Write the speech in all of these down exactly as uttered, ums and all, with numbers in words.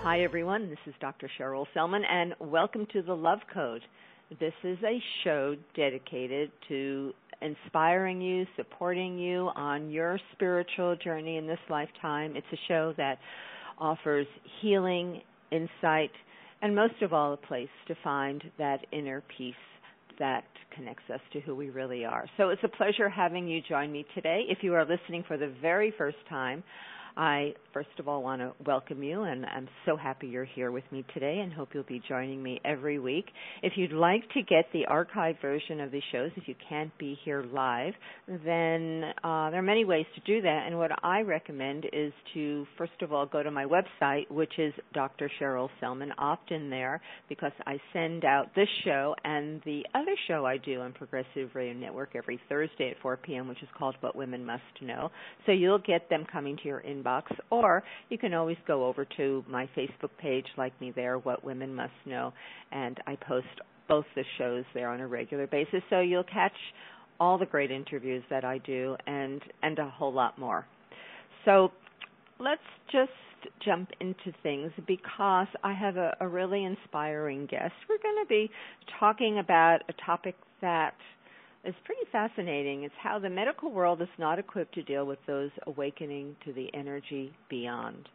Hi, everyone. This is Doctor Cheryl Selman, and welcome to the Love Code. This is a show dedicated to inspiring you, supporting you on your spiritual journey in this lifetime. It's a show that offers healing, insight, and most of all, a place to find that inner peace that connects us to who we really are. So it's a pleasure having you join me today. If you are listening for the very first time, I, first of all, want to welcome you, and I'm so happy you're here with me today and hope you'll be joining me every week. If you'd like to get the archived version of the shows, if you can't be here live, then uh, there are many ways to do that, and what I recommend is to, first of all, go to my website, which is Doctor Cheryl Selman. Opt in there because I send out this show and the other show I do on Progressive Radio Network every Thursday at four p.m., which is called What Women Must Know. So you'll get them coming to your inbox. Box, or you can always go over to my Facebook page, like me there, What Women Must Know, and I post both the shows there on a regular basis, so you'll catch all the great interviews that I do and, and a whole lot more. So let's just jump into things because I have a, a really inspiring guest. We're going to be talking about a topic that It's pretty fascinating. It's how the medical world is not equipped to deal with those awakening to the energy beyond.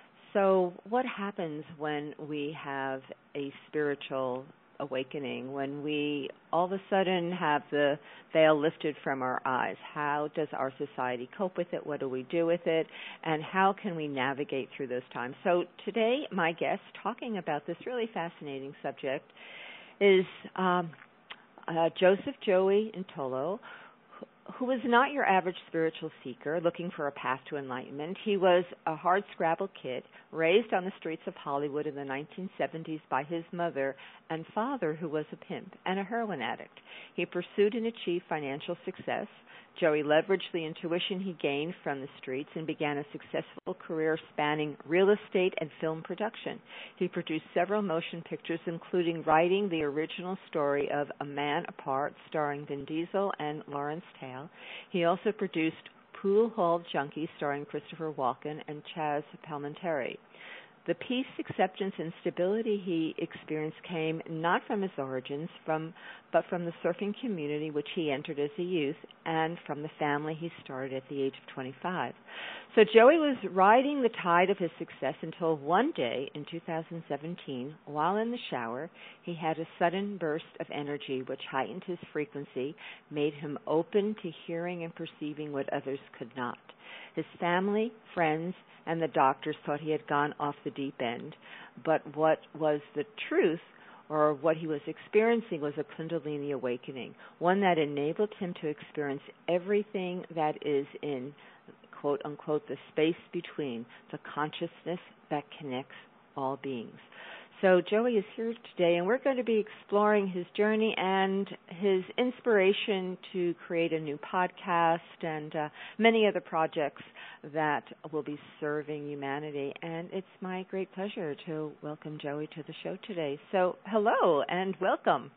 So what happens when we have a spiritual awakening, when we all of a sudden have the veil lifted from our eyes? How does our society cope with it? What do we do with it? And how can we navigate through those times? So today, my guest talking about this really fascinating subject is Um, Uh, Joseph Joey Ntolo, who was not your average spiritual seeker looking for a path to enlightenment. He was a hard-scrabble kid raised on the streets of Hollywood in the nineteen seventies by his mother and father, who was a pimp and a heroin addict. He pursued and achieved financial success. Joey leveraged the intuition he gained from the streets and began a successful career spanning real estate and film production. He produced several motion pictures, including writing the original story of A Man Apart, starring Vin Diesel and Lawrence Taylor. He also produced Pool Hall Junkie, starring Christopher Walken and Chaz Palminteri. The peace, acceptance, and stability he experienced came not from his origins, from but from the surfing community which he entered as a youth, and from the family he started at the age of twenty-five. So Joey was riding the tide of his success until one day in two thousand seventeen, while in the shower, he had a sudden burst of energy which heightened his frequency, made him open to hearing and perceiving what others could not. His family, friends, and the doctors thought he had gone off the deep end, but what was the truth, or what he was experiencing, was a Kundalini awakening, one that enabled him to experience everything that is in, quote unquote, the space between, the consciousness that connects all beings. So Joey is here today, and we're going to be exploring his journey and his inspiration to create a new podcast and uh, many other projects that will be serving humanity. And it's my great pleasure to welcome Joey to the show today. So hello and welcome.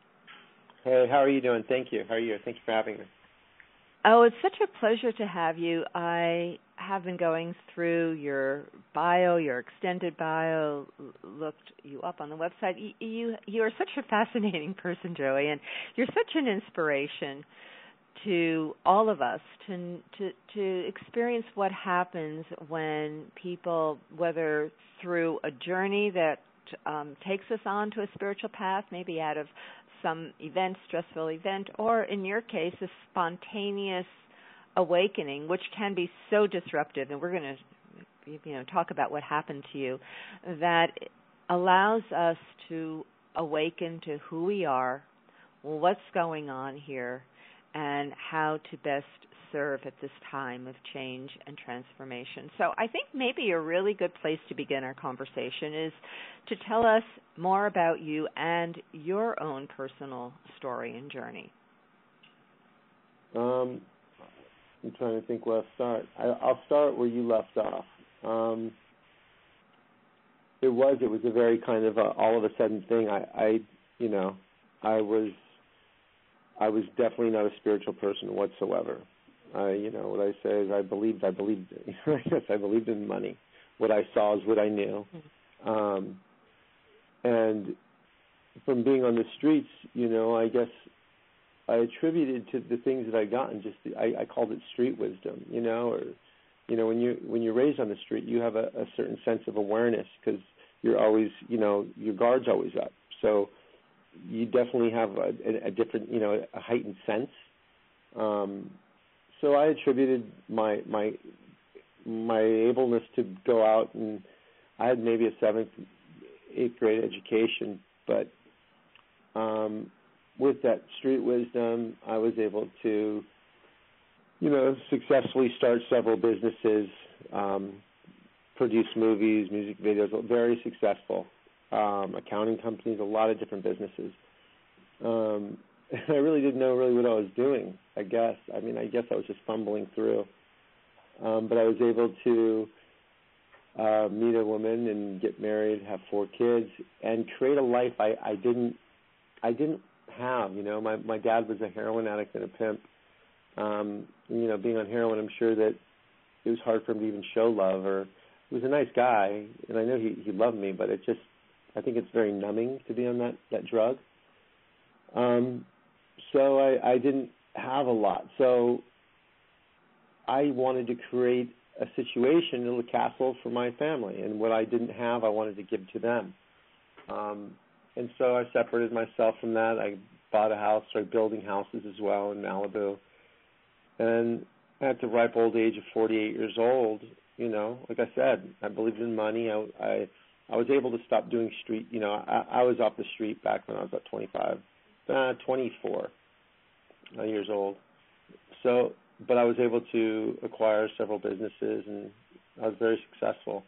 Hey, how are you doing? Thank you. How are you? Thank you for having me. Oh, it's such a pleasure to have you. I have been going through your bio, your extended bio, looked you up on the website. You, you, you are such a fascinating person, Joey, and you're such an inspiration to all of us to to to experience what happens when people, whether through a journey that um, takes us on to a spiritual path, maybe out of some event, stressful event, or in your case, a spontaneous awakening, which can be so disruptive, and we're going to, you know, talk about what happened to you, that allows us to awaken to who we are, what's going on here, and how to best serve at this time of change and transformation. So I think maybe a really good place to begin our conversation is to tell us more about you and your own personal story and journey. Um, I'm trying to think where I'll start. I, I'll start where you left off. Um, it was it was a very kind of a, all of a sudden thing. I, I you know, I was I was definitely not a spiritual person whatsoever. I, you know, what I say is I believed, I believed, yes, I believed in money. What I saw is what I knew. Um, and from being on the streets, you know, I guess I attributed to the things that I got, and just the, I, I called it street wisdom, you know, or you know, when you when you're raised on the street, you have a, a certain sense of awareness because you're always, you know, your guard's always up, so you definitely have a, a, a different, you know, a heightened sense. Um, so I attributed my my my ableness to go out, and I had maybe a seventh, eighth grade education, but um, with that street wisdom, I was able to, you know, successfully start several businesses, um, produce movies, music videos, very successful, um, accounting companies, a lot of different businesses. Um, I really didn't know really what I was doing, I guess. I mean, I guess I was just fumbling through. Um, but I was able to uh, meet a woman and get married, have four kids, and create a life I, I didn't I didn't have. You know, my my dad was a heroin addict and a pimp. Um, you know, being on heroin, I'm sure that it was hard for him to even show love. Or he was a nice guy, and I know he he loved me, but it just I think it's very numbing to be on that that drug. Um, so I, I didn't have a lot. So I wanted to create a situation, a little castle for my family, and what I didn't have, I wanted to give to them. Um, and so I separated myself from that. I bought a house, started building houses as well in Malibu. And at the ripe old age of forty-eight years old, you know, like I said, I believed in money. I, I, I was able to stop doing street, you know, I, I was off the street back when I was about twenty-five, uh, twenty-four years old. So, but I was able to acquire several businesses, and I was very successful.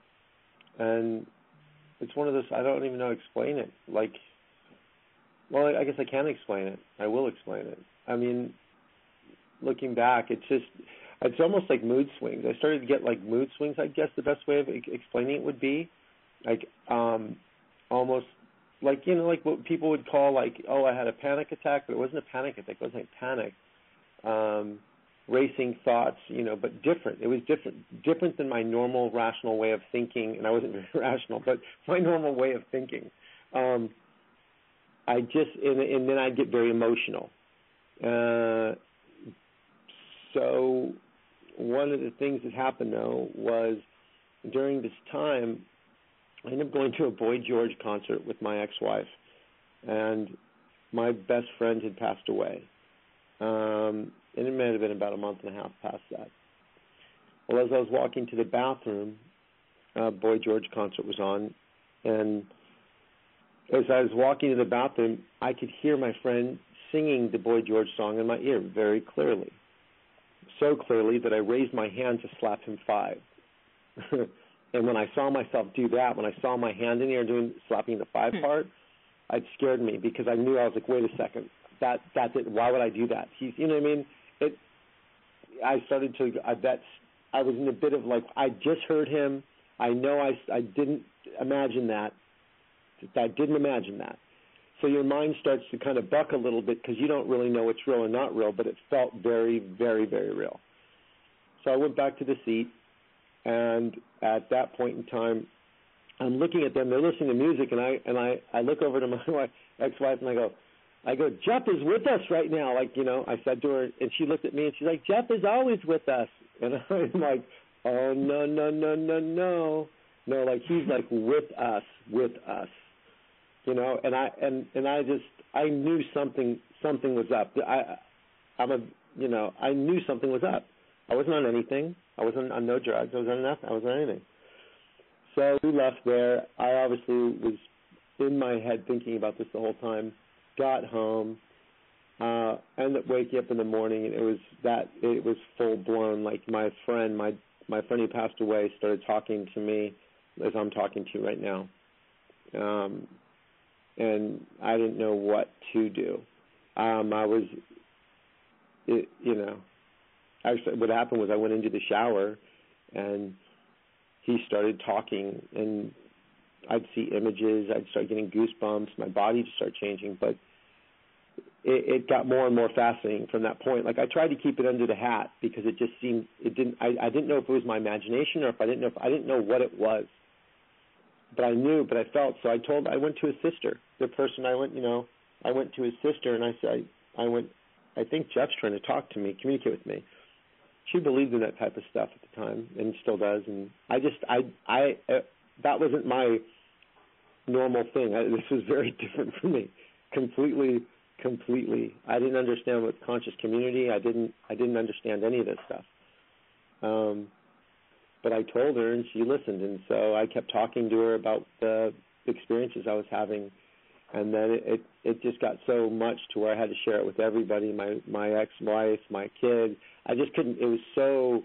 And it's one of those, I don't even know how to explain it. Like, well, I guess I can explain it. I will explain it. I mean, looking back, it's just, it's almost like mood swings. I started to get like mood swings, I guess the best way of explaining it would be. Like, um, almost like, you know, like what people would call like, oh, I had a panic attack, but it wasn't a panic attack. It wasn't like panic. Um, racing thoughts, you know, but different. It was different, different than my normal rational way of thinking, and I wasn't very rational, but my normal way of thinking. Um, I just, and, and then I'd get very emotional. Uh, so one of the things that happened, though, was during this time, I ended up going to a Boy George concert with my ex-wife, and my best friend had passed away. Um, and it may have been about a month and a half past that. Well, as I was walking to the bathroom, uh, Boy George concert was on, and as I was walking to the bathroom, I could hear my friend singing the Boy George song in my ear very clearly, so clearly that I raised my hand to slap him five. And when I saw myself do that, when I saw my hand in the air doing slapping the five hmm. part, it scared me because I knew I was like, wait a second, that that's it. Why would I do that? He's, you know what I mean? It. I started to. I bet I was in a bit of like, I just heard him. I know I, I didn't imagine that. I didn't imagine that. So your mind starts to kind of buck a little bit because you don't really know what's real or not real, but it felt very, very, very real. So I went back to the seat, and at that point in time, I'm looking at them. They're listening to music, and I and I, I look over to my ex-wife, and I go, I go, Jeff is with us right now. Like, you know, I said to her, and she looked at me, and she's like, Jeff is always with us. And I'm like, oh, no, no, no, no, no. No, like, he's like with us, with us. You know, and I and, and I just, I knew something something was up. I, I'm a, you know, I knew something was up. I wasn't on anything. I wasn't on no drugs. I was on nothing. I wasn't on anything. So we left there. I obviously was in my head thinking about this the whole time. Got home, uh, ended up waking up in the morning, and it was that it was full blown. Like my friend, my my friend who passed away, started talking to me as I'm talking to you right now, um, and I didn't know what to do. Um, I was, it, you know, actually what happened was I went into the shower, and he started talking, and I'd see images. I'd start getting goosebumps. My body would start changing, but it, it got more and more fascinating from that point. Like I tried to keep it under the hat because it just seemed it didn't. I, I didn't know if it was my imagination or if I didn't know if I didn't know what it was. but I knew, but I felt. So I told, I went to his sister, the person I went, you know, I went to his sister, and I said, I, I went, I think Jeff's trying to talk to me, communicate with me. She believed in that type of stuff at the time, and still does. And I just, I, I, uh, that wasn't my normal thing. I, this was very different for me, completely, completely. I didn't understand what conscious community. I didn't, I didn't understand any of this stuff. Um, but I told her, and she listened, and so I kept talking to her about the experiences I was having, and then it, it, it just got so much to where I had to share it with everybody, my, my ex-wife, my kid. I just couldn't, it was so,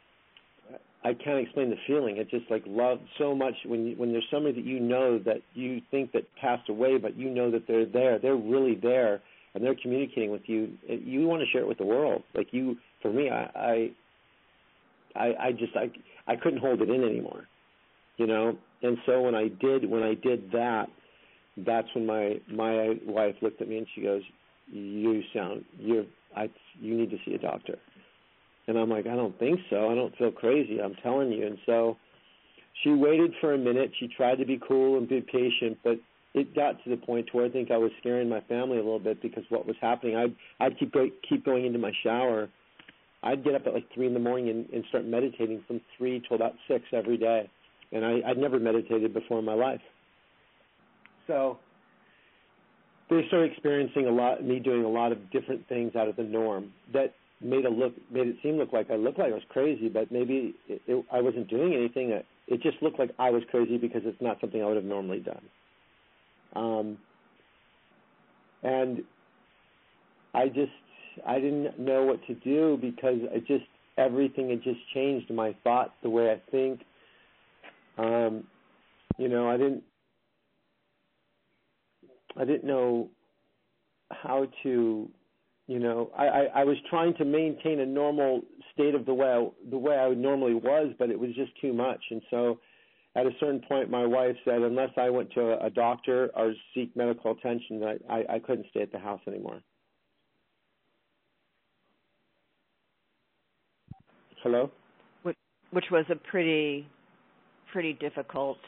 I can't explain the feeling. It just like love so much when you, when there's somebody that you know that you think that passed away, but you know that they're there, they're really there, and they're communicating with you. You want to share it with the world. Like you, for me, I, I, I, I just, I, I couldn't hold it in anymore, you know? And so when I did, when I did that, that's when my, my wife looked at me and she goes, you sound, you're, I, you need to see a doctor. And I'm like, I don't think so. I don't feel crazy. I'm telling you. And so she waited for a minute. She tried to be cool and be patient, but it got to the point where I think I was scaring my family a little bit because what was happening. I'd, I'd keep, go, keep going into my shower. I'd get up at like three in the morning and, and start meditating from three till about six every day. And I, I'd never meditated before in my life. So they started experiencing a lot, me doing a lot of different things out of the norm that made it look, made it seem look like I looked like I was crazy, but maybe it, it, I wasn't doing anything. It just looked like I was crazy because it's not something I would have normally done. Um, and I just, I didn't know what to do because it just, everything had just changed. My thought, the way I think, um, you know, I didn't, I didn't know how to, you know, I, I, I was trying to maintain a normal state of the way I, the way I normally was, but it was just too much. And so at a certain point, my wife said, unless I went to a, a doctor or seek medical attention, I, I, I couldn't stay at the house anymore. Hello? Which, which was a pretty, pretty difficult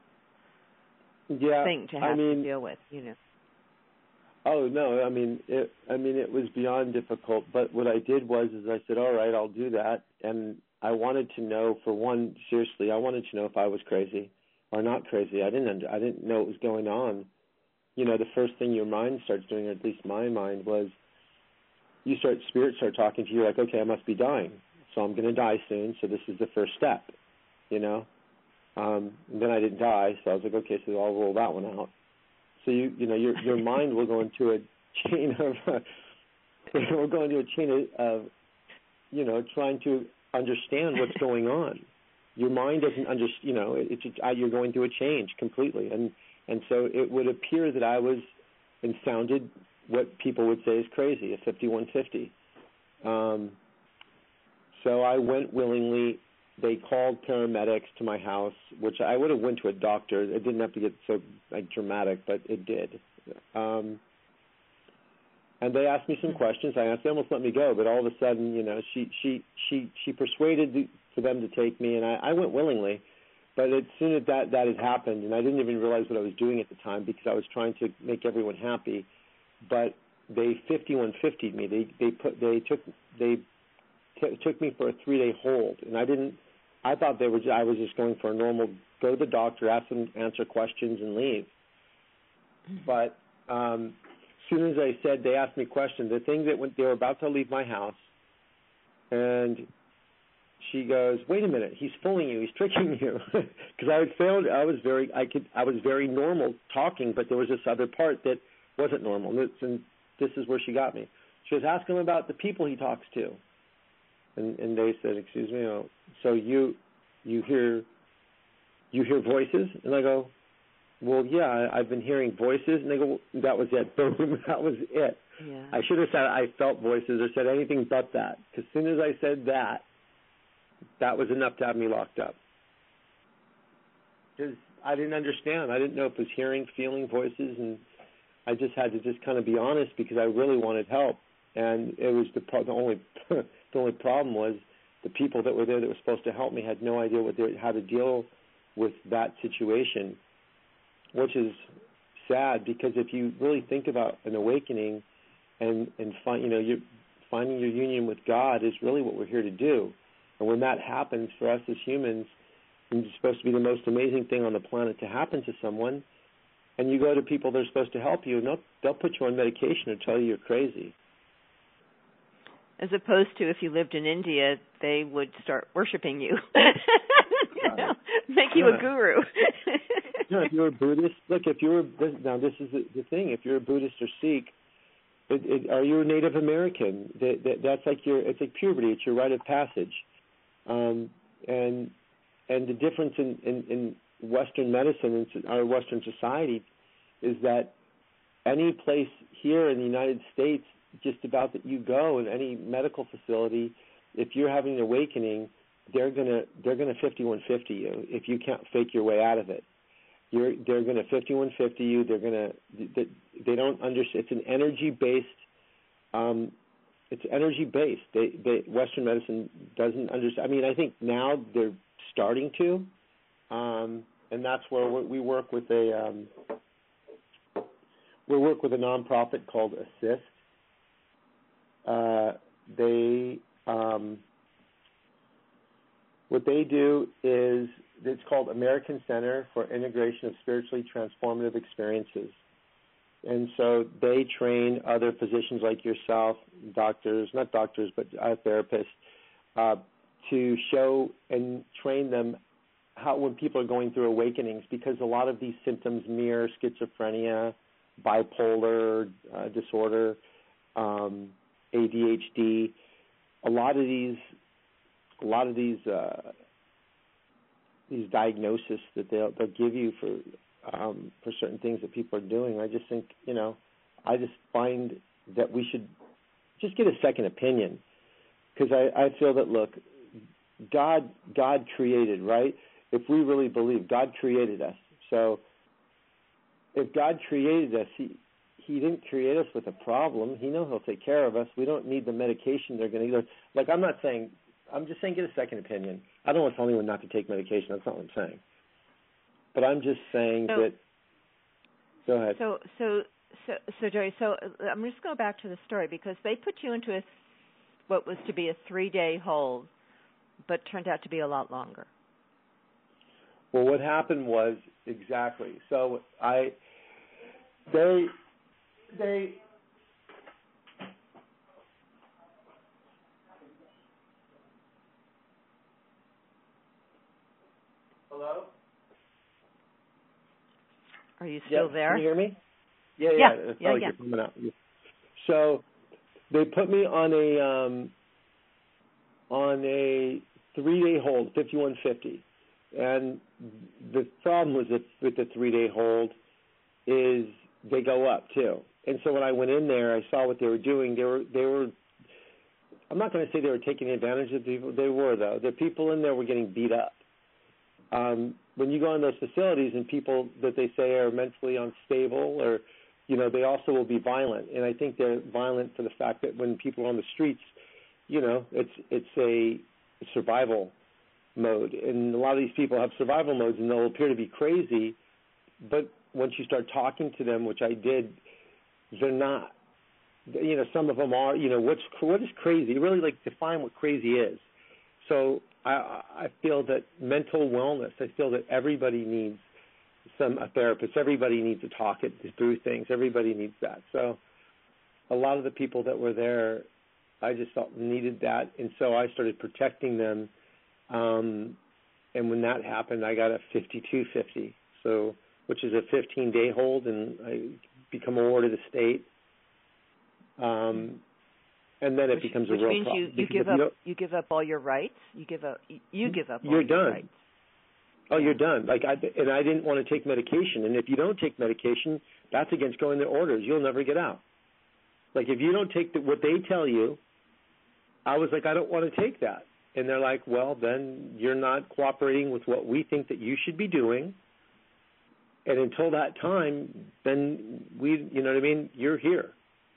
yeah, thing to have I mean, to deal with, you know. Oh no, I mean it. I mean it was beyond difficult. But what I did was, is I said, all right, I'll do that. And I wanted to know, for one, seriously, I wanted to know if I was crazy or not crazy. I didn't. Under, I didn't know what was going on. You know, the first thing your mind starts doing, or at least my mind, was you start spirits start talking to you like, okay, I must be dying, so I'm going to die soon. So this is the first step. You know. Um, and then I didn't die, so I was like, okay, so I'll roll that one out. So you, you know, your your mind will go into a chain of, uh, will go into a chain of, of, you know, trying to understand what's going on. Your mind doesn't understand, you know, it, it's uh, you're going through a change completely, and and so it would appear that I was and sounded what people would say is crazy, a fifty-one fifty. Um, so I went willingly. They called paramedics to my house, which I would have went to a doctor. It didn't have to get so like dramatic, but it did. Um, and they asked me some questions. I asked them, almost let me go, but all of a sudden, you know, she she she she persuaded the, for them to take me, and I, I went willingly. But as soon as that that had happened, and I didn't even realize what I was doing at the time because I was trying to make everyone happy. But they fifty-one fifty'd me. They they put they took they t- took me for a three-day hold, and I didn't. I thought they were. Just, I was just going for a normal go to the doctor, ask them, answer questions, and leave. But um, as soon as I said, they asked me questions. The thing that went, they were about to leave my house, and she goes, "Wait a minute, he's fooling you. He's tricking you." Because I had failed. I was very. I could. I was very normal talking, but there was this other part that wasn't normal, and, and this is where she got me. She was asking him about the people he talks to. And, and they said, "Excuse me, oh, so you you hear you hear voices?" And I go, "Well, yeah, I, I've been hearing voices." And they go, "That was it. Boom, that was it." Yeah. I should have said I felt voices or said anything but that. Because as soon as I said that, that was enough to have me locked up. Because I didn't understand. I didn't know if it was hearing, feeling voices, and I just had to just kind of be honest because I really wanted help. And it was the, the only the only problem was the people that were there that were supposed to help me had no idea what they, how to deal with that situation. which is sad, because if you really think about an awakening and and find, you know, you're finding your union with God is really what we're here to do. And when that happens for us as humans, it's supposed to be the most amazing thing on the planet to happen to someone. And you go to people that are supposed to help you, and they'll, they'll put you on medication or tell you you're crazy. As opposed to if you lived in India, they would start worshiping you, you know, make you yeah. a guru. Yeah, if you're a Buddhist, look, if you're, now this is the, the thing, if you're a Buddhist or Sikh, it, it, are you a Native American? That, that, that's like your, it's like puberty, it's your rite of passage. Um, and and the difference in, in, in Western medicine and our Western society is that any place here in the United States, just about that you go in any medical facility, if you're having an awakening, they're gonna they're gonna fifty-one fifty you if you can't fake your way out of it. You're they're gonna fifty-one fifty you. They're gonna they, they don't understand. It's an energy based. Um, it's energy based. They, they Western medicine doesn't understand. I mean, I think now they're starting to, um, and that's where we work with a um, we work with a nonprofit called Assist. Uh, they um, what they do is it's called American Center for Integration of Spiritually Transformative Experiences, and so they train other physicians like yourself, doctors, not doctors, but uh, therapists, uh, to show and train them how when people are going through awakenings, because a lot of these symptoms mirror schizophrenia, bipolar uh, disorder. Um, A D H D, a lot of these, a lot of these, uh, these diagnoses that they'll they'll give you for um, for certain things that people are doing. I just think, you know, I just find that we should just get a second opinion, because I, I feel that look, God God created, right? If we really believe God created us, so if God created us, He He didn't create us with a problem. He knows He'll take care of us. We don't need the medication they're going to give. Like, I'm not saying, I'm just saying get a second opinion. I don't want to tell anyone not to take medication. That's not what I'm saying. But I'm just saying so, that, go ahead. So, so, so, so, Jerry, so I'm just going back to the story, because they put you into a, what was to be a three-day hold, but turned out to be a lot longer. Well, what happened was, exactly, so I, they, They Hello? Are you still yeah, there? Can you hear me? Yeah, yeah, yeah. It's yeah, like yeah. You're coming out. So they put me on a um, on a three-day hold, fifty-one fifty, and the problem was that with the three-day hold is they go up too. And so when I went in there, I saw what they were doing. They were, they were. I'm not going to say they were taking advantage of people. They were, though. The people in there were getting beat up. Um, when you go in those facilities and people that they say are mentally unstable, or, you know, they also will be violent. And I think they're violent for the fact that when people are on the streets, you know, it's it's a survival mode. And a lot of these people have survival modes, and they'll appear to be crazy. But once you start talking to them, which I did, they're not, you know, some of them are, you know, what's, what is crazy? Really, like, define what crazy is. So I, I feel that mental wellness, I feel that everybody needs some, a therapist. Everybody needs to talk it through things. Everybody needs that. So a lot of the people that were there, I just felt needed that. And so I started protecting them. Um, and when that happened, I got a fifty-two fifty. So, which is a fifteen-day hold, and I become a ward of the state, um, and then it which, becomes which a real means problem. you, you give up you, you give up all your rights. You give up you give up all you're your done. rights. Oh, you're done. Like I and I didn't want to take medication, and if you don't take medication, that's against going their orders. You'll never get out. Like if you don't take the, what they tell you, I was like, I don't want to take that, and they're like, well, then you're not cooperating with what we think that you should be doing. And until that time, then we, you know what I mean, you're here.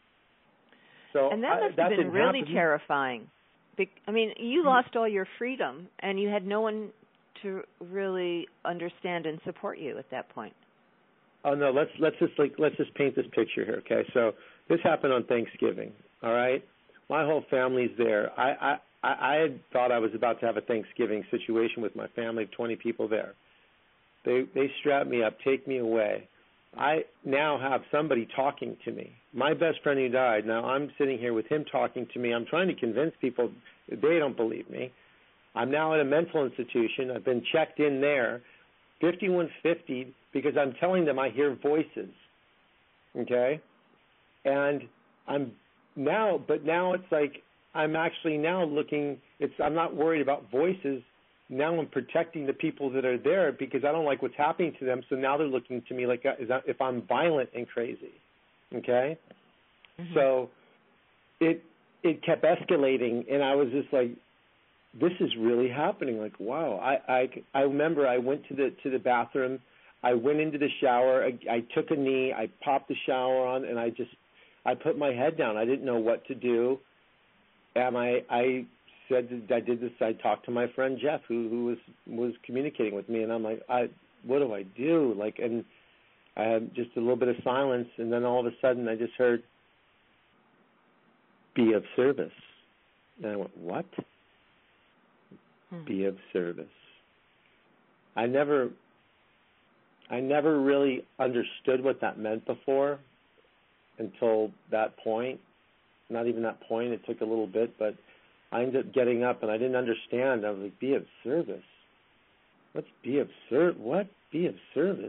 So and that must I, have that been really happen. terrifying. I mean, you lost all your freedom, and you had no one to really understand and support you at that point. oh no, let's let's just like let's just paint this picture here, okay? So this happened on Thanksgiving, all right? My whole family's there. I I I had thought I was about to have a Thanksgiving situation with my family of twenty people there. They they strap me up, take me away. I now have somebody talking to me. My best friend who died, now I'm sitting here with him talking to me. I'm trying to convince people. They don't believe me. I'm now at a mental institution. I've been checked in there, fifty-one fifty, because I'm telling them I hear voices, okay? And I'm now, but now it's like I'm actually now looking, it's I'm not worried about voices. Now I'm protecting the people that are there because I don't like what's happening to them. So now they're looking to me like is that, if I'm violent and crazy, okay? Mm-hmm. So it it kept escalating, and I was just like, this is really happening. Like, wow. I, I, I remember I went to the to the bathroom. I went into the shower. I, I took a knee. I popped the shower on, and I just I put my head down. I didn't know what to do, and I I. said that I did this. I talked to my friend Jeff, who who was was communicating with me, and I'm like, I what do I do? Like, and I had just a little bit of silence, and then all of a sudden, I just heard, "Be of service," and I went, "What? Hmm. Be of service?" I never, I never really understood what that meant before, until that point. Not even that point. It took a little bit, but I ended up getting up, and I didn't understand. I was like, be of service? What's be of service? What? Be of service?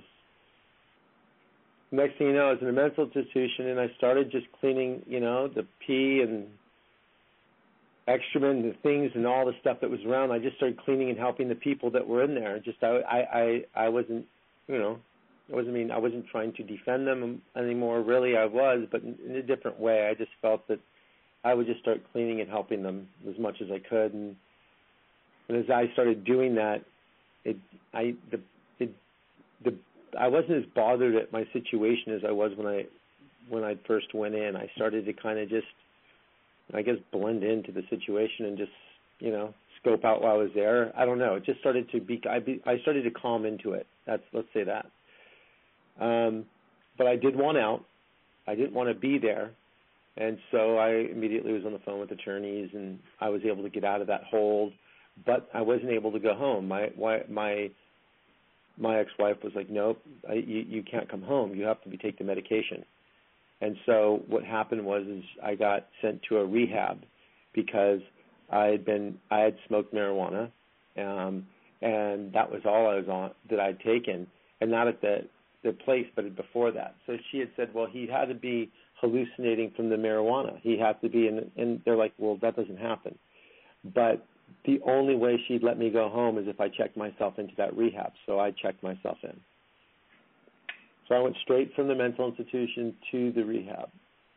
Next thing you know, I was in a mental institution, and I started just cleaning, you know, the pee and excrement and the things and all the stuff that was around. I just started cleaning and helping the people that were in there. Just I, I, I, I wasn't, you know, I wasn't I mean I wasn't trying to defend them anymore. Really, I was, but in, in a different way. I just felt that I would just start cleaning and helping them as much as I could, and, and as I started doing that, it, I, the, it, the, I wasn't as bothered at my situation as I was when I, when I first went in. I started to kind of just, I guess, blend into the situation and just, you know, scope out while I was there. I don't know. It just started to be. I, be, I started to calm into it. That's let's say that. Um, but I did want out. I didn't want to be there. And so I immediately was on the phone with attorneys, and I was able to get out of that hold, but I wasn't able to go home. My my my ex-wife was like, nope, I, you, you can't come home. You have to be take the medication. And so what happened was is I got sent to a rehab because I had been I had smoked marijuana, um, and that was all I was on that I'd taken, and not at the the place, but before that. So she had said, well, he had to be hallucinating from the marijuana. He had to be, and, and they're like, well, that doesn't happen. But the only way she'd let me go home is if I checked myself into that rehab. So I checked myself in. So I went straight from the mental institution to the rehab.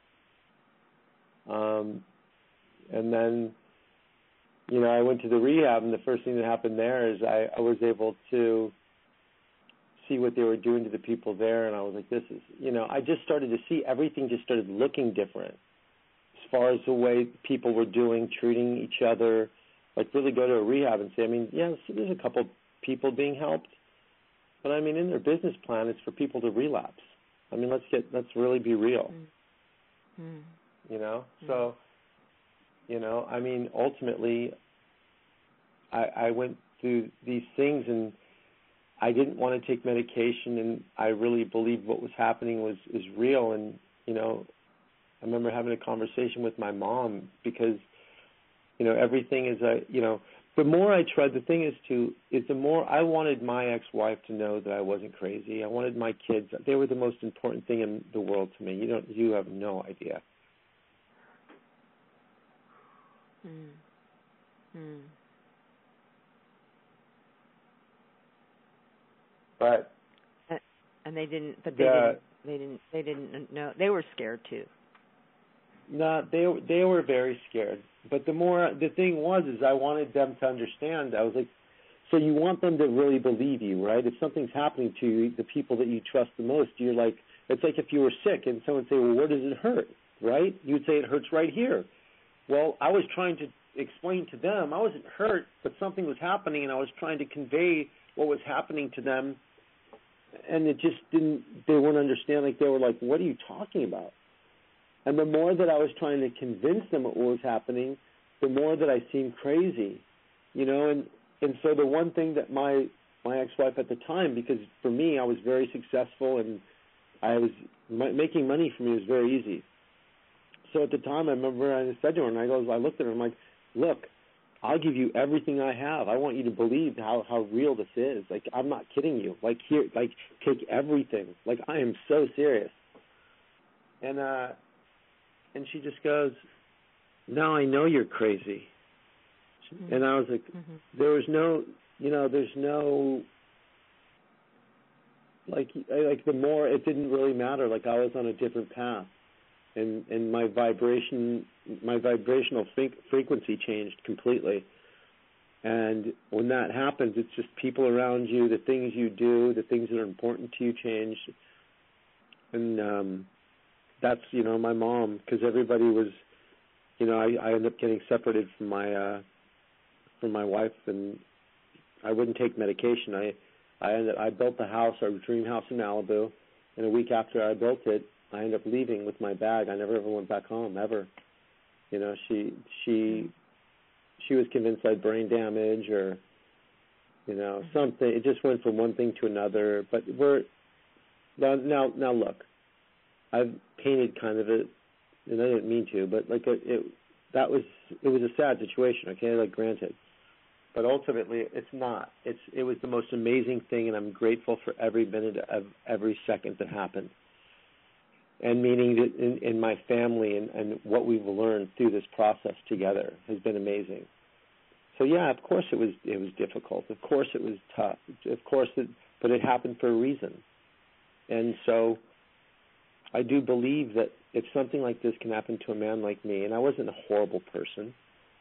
Um, and then, you know, I went to the rehab, and the first thing that happened there is I, I was able to see what they were doing to the people there, and I was like, this is, you know, I just started to see everything just started looking different as far as the way people were doing, treating each other, like really go to a rehab and say, I mean, yeah, so there's a couple people being helped, but I mean, in their business plan, it's for people to relapse. I mean, let's get, let's really be real, mm. you know? Mm. So, you know, I mean, ultimately, I, I went through these things, and I didn't want to take medication, and I really believed what was happening was, was real. And, you know, I remember having a conversation with my mom because, you know, everything is, a, you know, the more I tried, the thing is to, is the more I wanted my ex-wife to know that I wasn't crazy. I wanted my kids, they were the most important thing in the world to me. You don't, you have no idea. Hmm. Hmm. But and they didn't. But they the, didn't. They didn't. They didn't know. They were scared too. No, they they were very scared. But the more the thing was is I wanted them to understand. I was like, so you want them to really believe you, right? If something's happening to you, the people that you trust the most, you're like, it's like if you were sick and someone would say, well, where does it hurt, right? You'd say it hurts right here. Well, I was trying to explain to them I wasn't hurt, but something was happening, and I was trying to convey what was happening to them and it just didn't, they weren't understanding. Like, they were like, what are you talking about? And the more that I was trying to convince them what was happening, the more that I seemed crazy, you know. And, and so the one thing that my, my ex-wife at the time, because for me, I was very successful and I was, my, making money for me was very easy. So at the time, I remember I said to her, and I goes, I looked at her, I'm like, look, I'll give you everything I have. I want you to believe how, how real this is. Like, I'm not kidding you. Like, here, like, take everything. Like, I am so serious. And, uh, and she just goes, no, I know you're crazy. Mm-hmm. And I was like, mm-hmm. there was no, you know, there's no, like, like the more, it didn't really matter. Like, I was on a different path. And, and my vibration, my vibrational frequency changed completely. And when that happens, it's just people around you, the things you do, the things that are important to you change. And um, that's, you know, my mom, because everybody was, you know, I, I ended up getting separated from my uh, from my wife, and I wouldn't take medication. I I ended, I built the house, our dream house in Malibu, and a week after I built it, I ended up leaving with my bag. I never ever went back home, ever. You know, she she she was convinced I had brain damage or, you know, something. It just went from one thing to another. But we're now now now look, I've painted kind of a, and I didn't mean to, but like a, it that was it was a sad situation. Okay, like granted, but ultimately it's not. It's it was the most amazing thing, and I'm grateful for every minute of every second that happened. And meaning that in, in my family and, and what we've learned through this process together has been amazing. So yeah, of course it was it was difficult. Of course it was tough. Of course it, but it happened for a reason. And so I do believe that if something like this can happen to a man like me, and I wasn't a horrible person,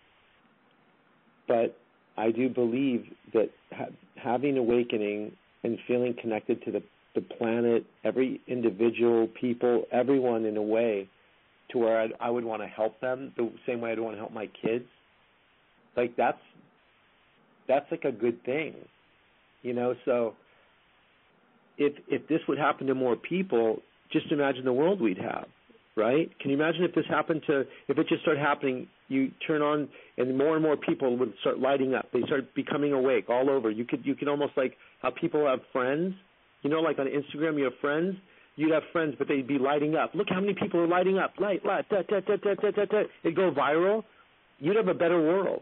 but I do believe that ha- having awakening and feeling connected to the the planet, every individual, people, everyone in a way to where I'd, I would want to help them the same way I'd want to help my kids. Like that's, that's like a good thing, you know? So if, if this would happen to more people, just imagine the world we'd have, right? Can you imagine if this happened to, if it just started happening, you turn on and more and more people would start lighting up. They start becoming awake all over. You could, you could almost like how people have friends. You know, like on Instagram, you have friends. You'd have friends, but they'd be lighting up. Look how many people are lighting up. Light, light, da, da, da, da, da, da, da. It'd go viral. You'd have a better world.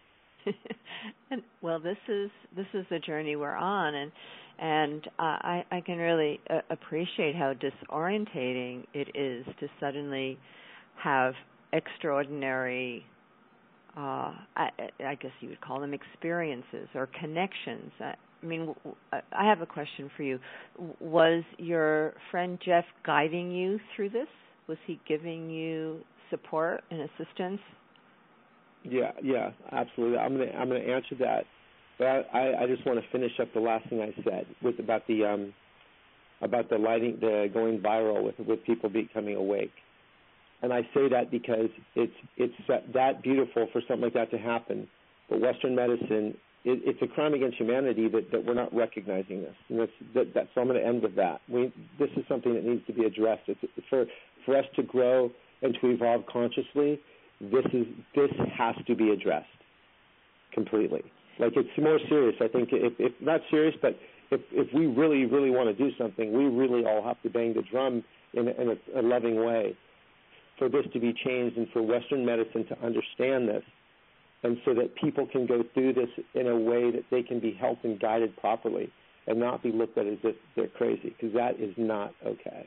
and, well, this is this is the journey we're on, and and uh, I I can really uh, appreciate how disorientating it is to suddenly have extraordinary. Uh, I, I guess you would call them experiences or connections. Uh, I mean, I have a question for you. Was your friend Jeff guiding you through this? Was he giving you support and assistance? Yeah, yeah, absolutely. I'm gonna I'm gonna answer that, but I, I just want to finish up the last thing I said with about the um about the lighting, the going viral with with people becoming awake. And I say that because it's it's that beautiful for something like that to happen, but Western medicine. It, it's a crime against humanity that, that we're not recognizing this. And that's, that, that, so I'm going to end with that. We, this is something that needs to be addressed. It's, for, for us to grow and to evolve consciously, this is this has to be addressed completely. Like, it's more serious. I think, if, if not serious, but if, if we really, really want to do something, we really all have to bang the drum in, a, in a, a loving way for this to be changed and for Western medicine to understand this. And so that people can go through this in a way that they can be helped and guided properly and not be looked at as if they're crazy, because that is not okay.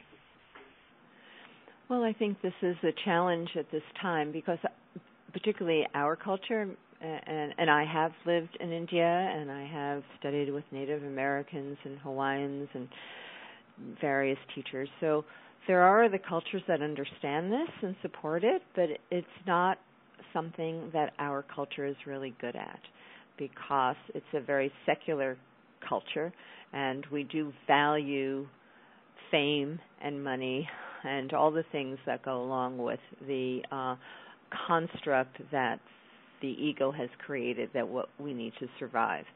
Well, I think this is a challenge at this time because particularly our culture, and, and I have lived in India and I have studied with Native Americans and Hawaiians and various teachers. So there are the cultures that understand this and support it, but it's not something that our culture is really good at because it's a very secular culture and we do value fame and money and all the things that go along with the uh, construct that the ego has created that what we need to survive.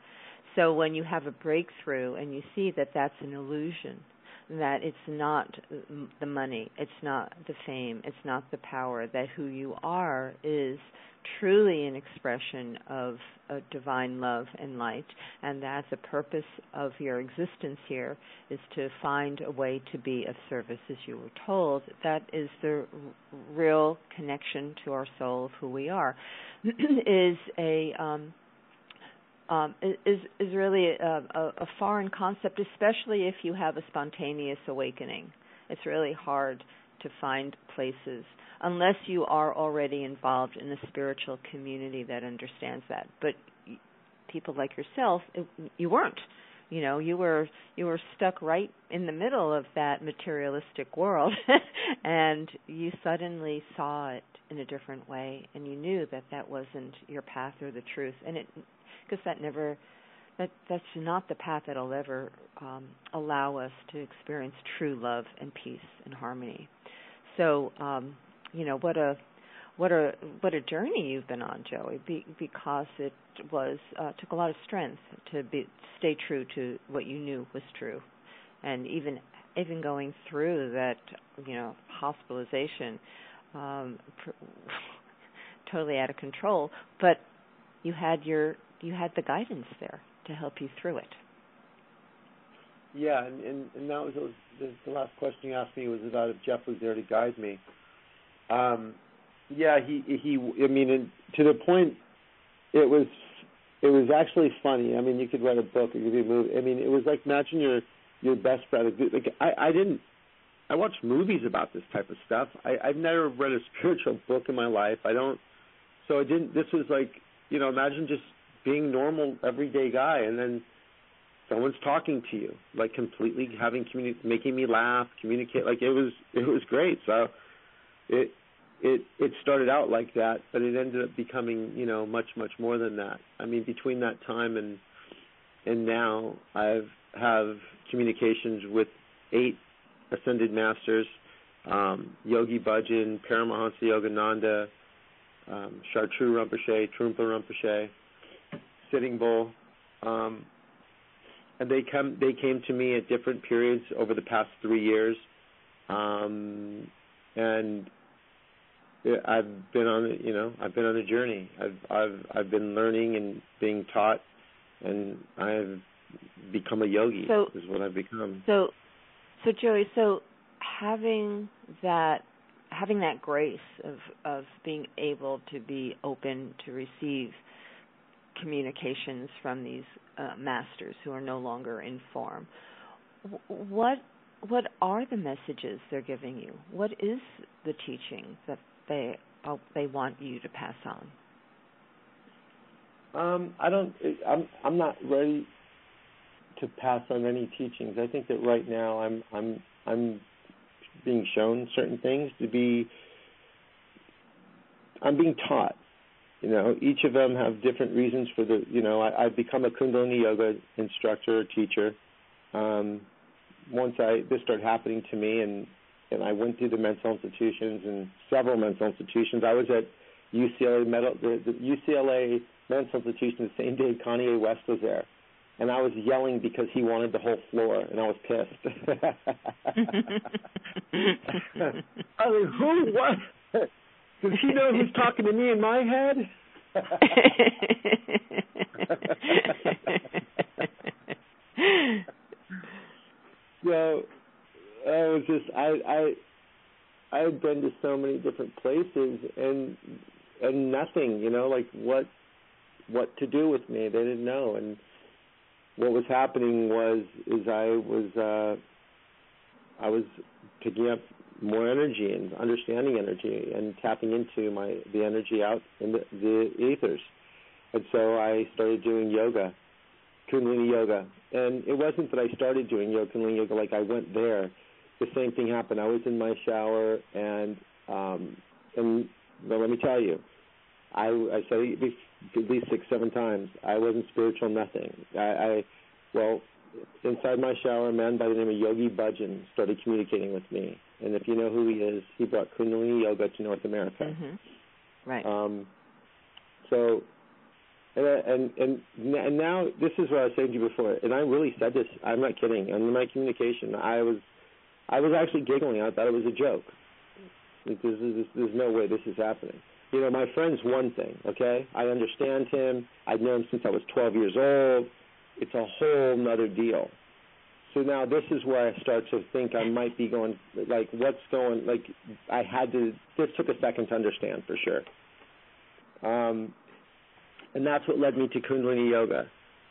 So when you have a breakthrough and you see that that's an illusion, that it's not the money, it's not the fame, it's not the power, that who you are is truly an expression of a divine love and light, and that the purpose of your existence here is to find a way to be of service, as you were told. That is the r- real connection to our soul of who we are. is a um, Um, is is really a, a, a foreign concept, especially if you have a spontaneous awakening. It's really hard to find places unless you are already involved in a spiritual community that understands that. But people like yourself, it, you weren't. You know, you were you were stuck right in the middle of that materialistic world, and you suddenly saw it in a different way, and you knew that that wasn't your path or the truth, and it. Because that never, that that's not the path that'll ever um, allow us to experience true love and peace and harmony. So, um, you know, what a what a what a journey you've been on, Joey. Be, because it was uh, took a lot of strength to be stay true to what you knew was true, and even even going through that, you know, hospitalization, um, pr- totally out of control, but you had your you had the guidance there to help you through it. Yeah, and, and, and that was, was the last question you asked me was about if Jeff was there to guide me. Um, yeah, he he. I mean, and to the point, it was it was actually funny. I mean, you could write a book, it could be a movie. I mean, it was like imagine your your best friend. Like I, I didn't. I watched movies about this type of stuff. I, I've never read a spiritual book in my life. I don't. So I didn't. This was like, you know, imagine just being normal, everyday guy, and then someone's talking to you, like completely having communi- making me laugh, communicate. Like it was, it was great. So it, it, it started out like that, but it ended up becoming, you know, much, much more than that. I mean, between that time and and now, I've have communications with eight ascended masters, um, Yogi Bhajan, Paramahansa Yogananda, um, Chartreux Rinpoche, Trungpa Rinpoche, Sitting Bull, um, and they come. They came to me at different periods over the past three years, um, and I've been on. You know, I've been on a journey. I've I've I've been learning and being taught, and I've become a yogi. So, is what I've become. So, so Joey, so having that having that grace of of being able to be open to receive communications from these uh, masters who are no longer in form. What what are the messages they're giving you? What is the teaching that they uh, they want you to pass on? Um, I don't. I'm I'm not ready to pass on any teachings. I think that right now I'm I'm I'm being shown certain things to be. I'm being taught. You know, each of them have different reasons for the, you know, I, I've become a Kundalini Yoga instructor, teacher. Um, once I, this started happening to me, and, and I went through the mental institutions and several mental institutions. I was at U C L A, Metal, the, the U C L A Mental Institution the same day Kanye West was there. And I was yelling because he wanted the whole floor, and I was pissed. I mean, who, what? Does he know who's talking to me in my head? So I was just I I I had been to so many different places and and nothing, you know, like what what to do with me. They didn't know, and what was happening was is I was uh, I was picking up more energy and understanding energy and tapping into my the energy out in the, the ethers. And so I started doing yoga, Kundalini yoga. And it wasn't that I started doing yoga, Kundalini yoga, like I went there. The same thing happened. I was in my shower, and um, and well, let me tell you, I, I said it at least six, seven times, I wasn't spiritual, nothing. I, I well, inside my shower, a man by the name of Yogi Bhajan started communicating with me. And if you know who he is, he brought Kundalini Yoga to North America. Mm-hmm. Right. Um, so, And, and and and now this is what I was saying to you before, and I really said this. I'm not kidding. In my communication, I was I was actually giggling. I thought it was a joke. Like, there's, there's, there's no way this is happening. You know, my friend's one thing. Okay, I understand him. I've known him since I was twelve years old. It's a whole nother deal. So now this is where I start to think I might be going, like, what's going, like, I had to, this took a second to understand for sure. Um, and that's what led me to Kundalini Yoga.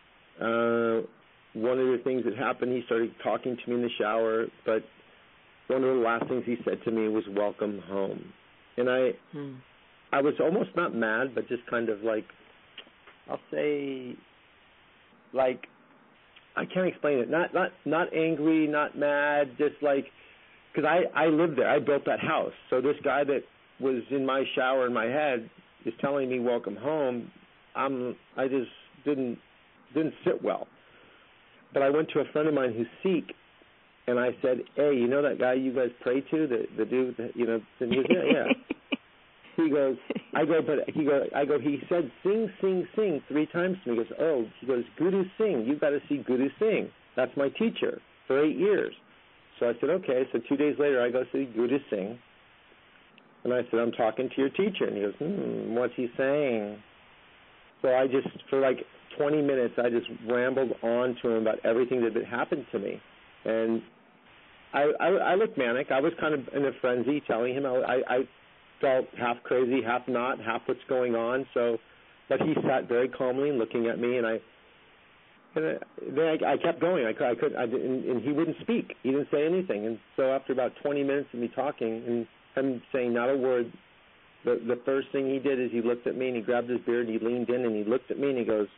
Uh, one of the things that happened, he started talking to me in the shower, but one of the last things he said to me was, welcome home. And I, hmm. I was almost not mad, but just kind of like, I'll say, like, I can't explain it. Not not not angry, not mad, just like, because I, I lived there. I built that house. So this guy that was in my shower in my head is telling me welcome home. I'm I just didn't didn't sit well. But I went to a friend of mine who's Sikh, and I said, hey, you know that guy you guys pray to, the the dude, that, you know, and he goes, yeah, yeah. He goes, I go, but he go, I go. He said, sing, sing, sing three times to me. He goes, oh, he goes, Guru Singh. You've got to see Guru Singh. That's my teacher for eight years. So I said, okay. So two days later, I go see Guru Singh, and I said, I'm talking to your teacher, and he goes, hmm, what's he saying? So I just, for like twenty minutes, I just rambled on to him about everything that had happened to me, and I, I, I looked manic. I was kind of in a frenzy, telling him I. I, I felt half crazy, half not, half what's going on. So, but he sat very calmly looking at me, and I, and I, then I, I kept going. I, I could, I didn't, and he wouldn't speak. He didn't say anything. And so, after about twenty minutes of me talking and him saying not a word, the the first thing he did is he looked at me and he grabbed his beard, and he leaned in and he looked at me and he goes,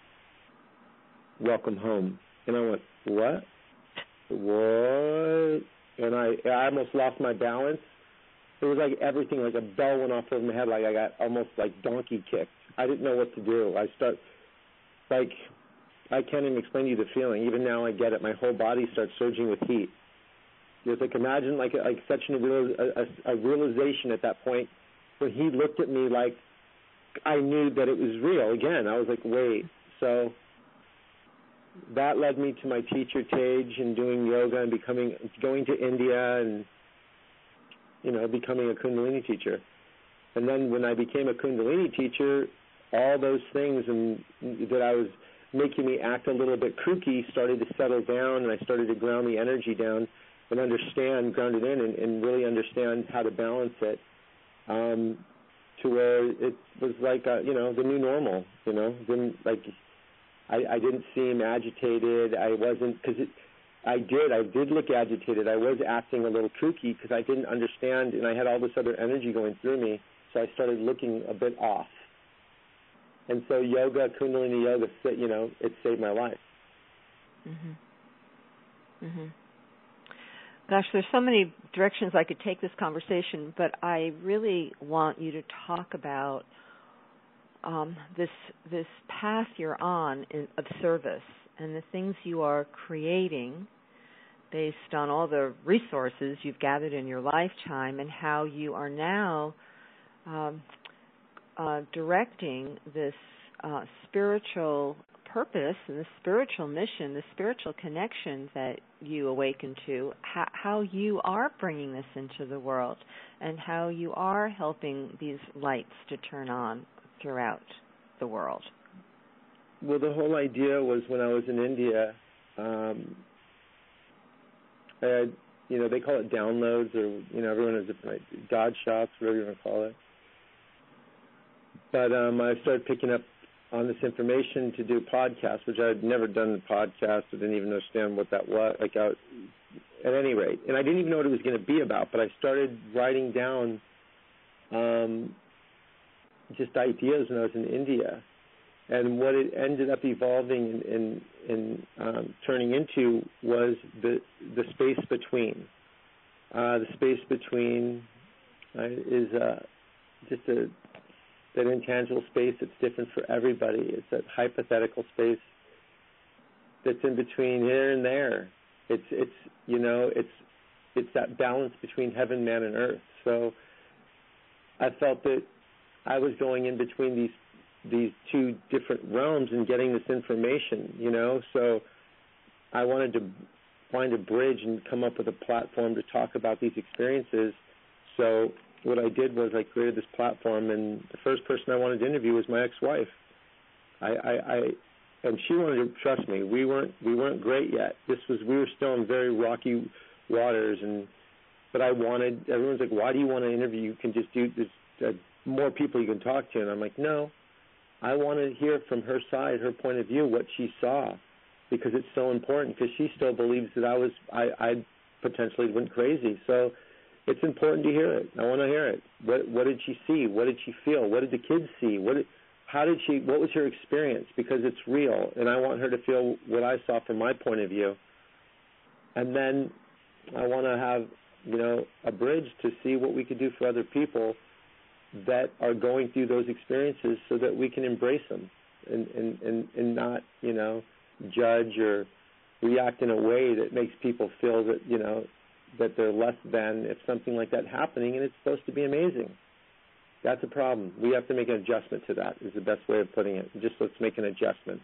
"Welcome home." And I went, "What? What?" And I, I almost lost my balance. It was like everything, like a bell went off over my head, like I got almost like donkey kicked. I didn't know what to do. I start, like, I can't even explain to you the feeling. Even now I get it. My whole body starts surging with heat. It's like, imagine like like such a, a, a realization at that point when he looked at me like I knew that it was real. Again, I was like, wait. So that led me to my teacher, Tej, and doing yoga and becoming, going to India and, you know, becoming a Kundalini teacher. And then when I became a Kundalini teacher, all those things and that I was making me act a little bit kooky started to settle down, and I started to ground the energy down and understand, ground it in, and, and really understand how to balance it um, to where it was like, a, you know, the new normal, you know. Didn't, like, I, I didn't seem agitated. I wasn't, because it, I did. I did look agitated. I was acting a little kooky because I didn't understand, and I had all this other energy going through me, so I started looking a bit off. And so yoga, Kundalini yoga, you know, it saved my life. Mhm. Mhm. Gosh, there's so many directions I could take this conversation, but I really want you to talk about um, this this path you're on in, of service and the things you are creating based on all the resources you've gathered in your lifetime, and how you are now um, uh, directing this uh, spiritual purpose and the spiritual mission, the spiritual connection that you awaken to, how, how you are bringing this into the world and how you are helping these lights to turn on throughout the world. Well, the whole idea was when I was in India, um, I had, you know, they call it downloads, or, you know, everyone has different, like, God shots, whatever you want to call it. But um, I started picking up on this information to do podcasts, which I had never done a podcast. I didn't even understand what that was. Like, I, at any rate, and I didn't even know what it was going to be about. But I started writing down um, just ideas when I was in India, and what it ended up evolving and in, in, um, turning into was the the space between. Uh, the space between uh, is uh, just a that intangible space that's different for everybody. It's that hypothetical space that's in between here and there. It's it's you know it's it's that balance between heaven, man, and earth. So I felt that I was going in between these these two different realms and getting this information, you know. So I wanted to find a bridge and come up with a platform to talk about these experiences. So what I did was I created this platform, and the first person I wanted to interview was my ex-wife. I, I, I and she wanted to trust me. We weren't we weren't great yet. This was we were still in very rocky waters, and but I wanted. Everyone's like, why do you want to interview? You can just do this. Uh, more people you can talk to, and I'm like, no, I want to hear from her side, her point of view, what she saw, because it's so important. Because she still believes that I was I, I potentially went crazy. So it's important to hear it. I want to hear it. What what did she see? What did she feel? What did the kids see? What did, how did she? What was her experience? Because it's real, and I want her to feel what I saw from my point of view. And then I want to have, you know, a bridge to see what we could do for other people that are going through those experiences, so that we can embrace them and and, and, and not, you know, judge or react in a way that makes people feel that, you know, that they're less than if something like that happening, and it's supposed to be amazing. That's a problem. We have to make an adjustment to that, is the best way of putting it. Just let's make an adjustment.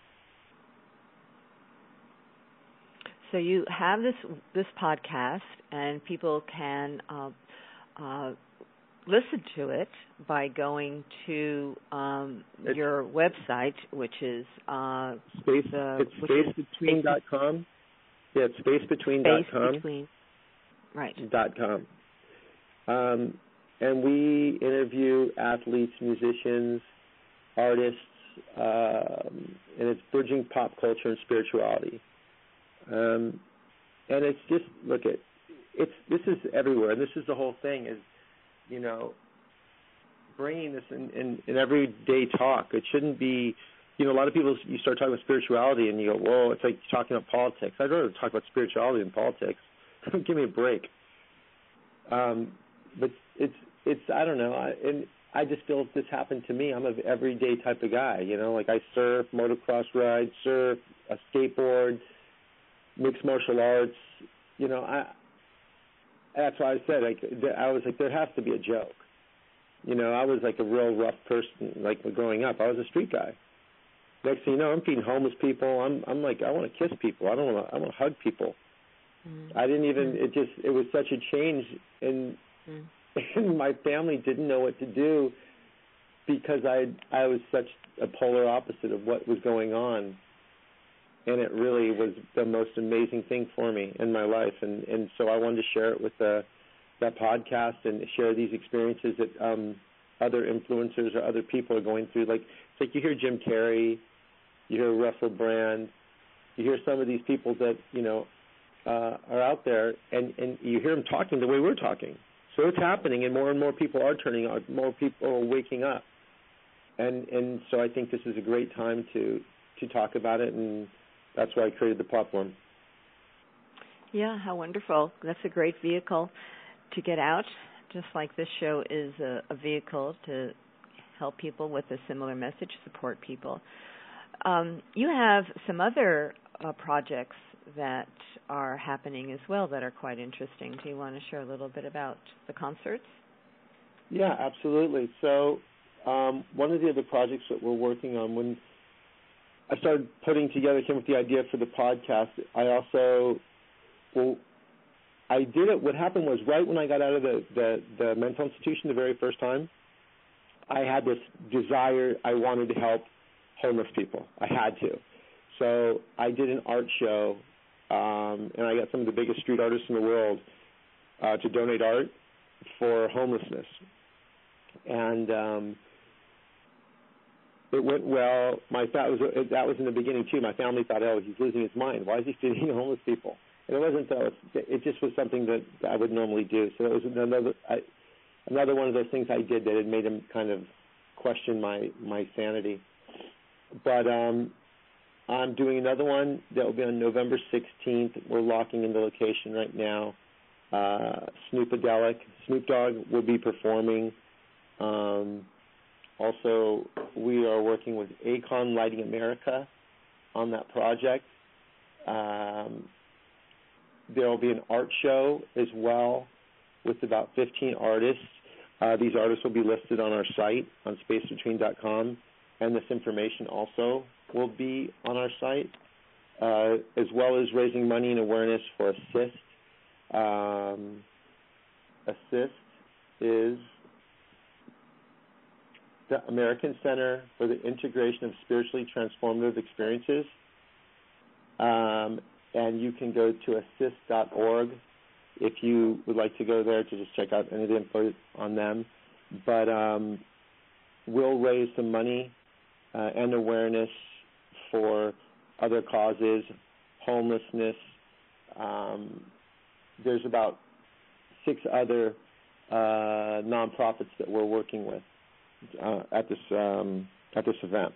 So you have this this podcast, and people can uh, uh, listen to it by going to um, your website, which is uh, space. The, it's space between dot com. Yeah, it's space between dot com. Space between. Right. Dot com. Um, and we interview athletes, musicians, artists, um, and it's bridging pop culture and spirituality. Um, and it's just, look, it, it's this is everywhere. This is the whole thing is, you know, bringing this in, in, in everyday talk. It shouldn't be, you know, a lot of people, you start talking about spirituality and you go, whoa, it's like talking about politics. I'd rather talk about spirituality than politics. Give me a break. Um, but it's, it's I don't know. I, and I just feel if this happened to me, I'm an everyday type of guy, you know, like I surf, motocross ride, surf, a skateboard, mixed martial arts, you know, I, that's why I said, like, I was like, there has to be a joke. You know, I was like a real rough person, like growing up. I was a street guy. Next thing you know, I'm feeding homeless people. I'm, I'm like, I want to kiss people. I don't want to, I want to hug people. Mm. I didn't even, it just, it was such a change, and, mm. and my family didn't know what to do because I, I was such a polar opposite of what was going on. And it really was the most amazing thing for me in my life. And, and so I wanted to share it with the, that podcast and share these experiences that um, other influencers or other people are going through. Like, it's like you hear Jim Carrey, you hear Russell Brand, you hear some of these people that, you know, uh, are out there, and, and you hear them talking the way we're talking. So it's happening, and more and more people are turning on, more people are waking up. And, and so I think this is a great time to, to talk about it, and that's why I created the platform. Yeah, how wonderful. That's a great vehicle to get out, just like this show is a, a vehicle to help people with a similar message, support people. Um, you have some other uh, projects that are happening as well that are quite interesting. Do you want to share a little bit about the concerts? Yeah, absolutely. So um, one of the other projects that we're working on, when I started putting together, came with the idea for the podcast, I also, well, I did it, what happened was right when I got out of the, the, the mental institution the very first time, I had this desire, I wanted to help homeless people. I had to. So I did an art show, um, and I got some of the biggest street artists in the world uh, to donate art for homelessness. And um, it went well. My that was that was in the beginning too. My family thought, oh, he's losing his mind. Why is he feeding homeless people? And it wasn't though. It just was something that I would normally do. So it was another I, another one of those things I did that had made him kind of question my my sanity. But um, I'm doing another one that will be on November sixteenth. We're locking in the location right now. Uh, Snoopadelic, Snoop Dogg will be performing. Um, also, we are working with Acon Lighting America on that project. Um, there will be an art show as well with about fifteen artists. Uh, these artists will be listed on our site on space between dot com. and this information also will be on our site, uh, as well as raising money and awareness for ASSIST. Um, ASSIST is the American Center for the Integration of Spiritually Transformative Experiences, um, and you can go to assist dot org if you would like to go there to just check out any of the info on them. But um, we'll raise some money uh, and awareness for other causes, homelessness. Um, there's about six other uh, nonprofits that we're working with uh, at this um, at this event.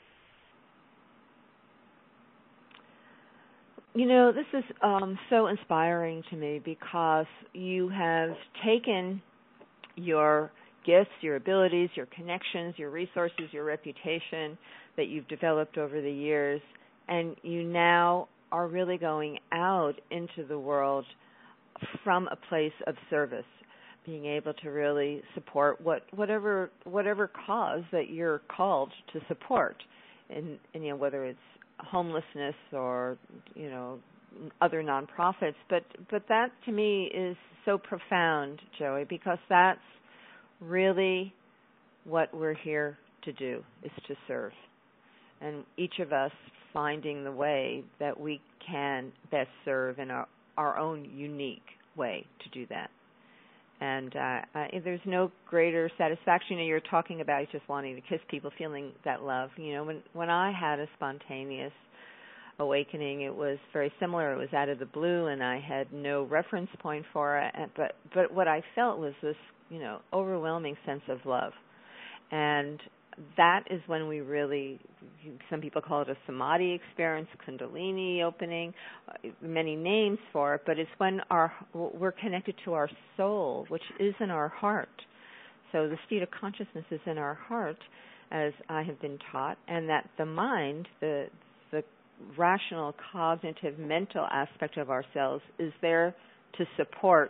You know, this is um, so inspiring to me because you have taken your gifts, your abilities, your connections, your resources, your reputation that you've developed over the years, and you now are really going out into the world from a place of service, being able to really support what whatever whatever cause that you're called to support, and, and you know, whether it's homelessness or you know other nonprofits. But but that to me is so profound, Joey, because that's really what we're here to do, is to serve. And each of us finding the way that we can best serve in our, our own unique way to do that. And uh, uh, there's no greater satisfaction. You know, you're talking about just wanting to kiss people, feeling that love. You know, when, when I had a spontaneous awakening, it was very similar. It was out of the blue, and I had no reference point for it. But but what I felt was this, you know, overwhelming sense of love. And that is when we really, some people call it a samadhi experience, kundalini opening, many names for it, but it's when our we're connected to our soul, which is in our heart. So the state of consciousness is in our heart, as I have been taught, and that the mind, the the rational, cognitive, mental aspect of ourselves is there to support